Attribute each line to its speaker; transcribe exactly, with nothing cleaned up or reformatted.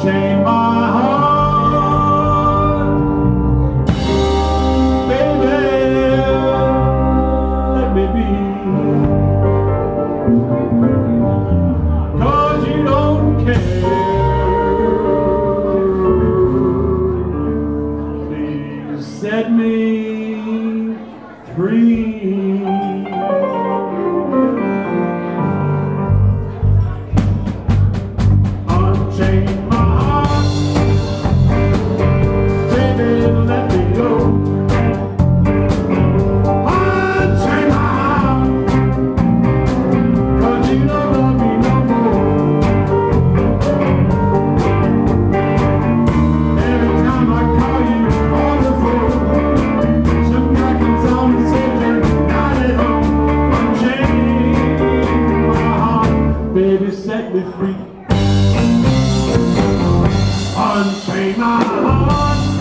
Speaker 1: Unchain my heart, baby, let me be. 'Cause you don't care. Please set me free. Unchain my heart, baby, let me go. Unchain my heart, 'cause you don't love me no more. Every time I call you on the phone, some guy comes on and says you're not at home. Unchain my heart, baby, set me free. Unchain my heart.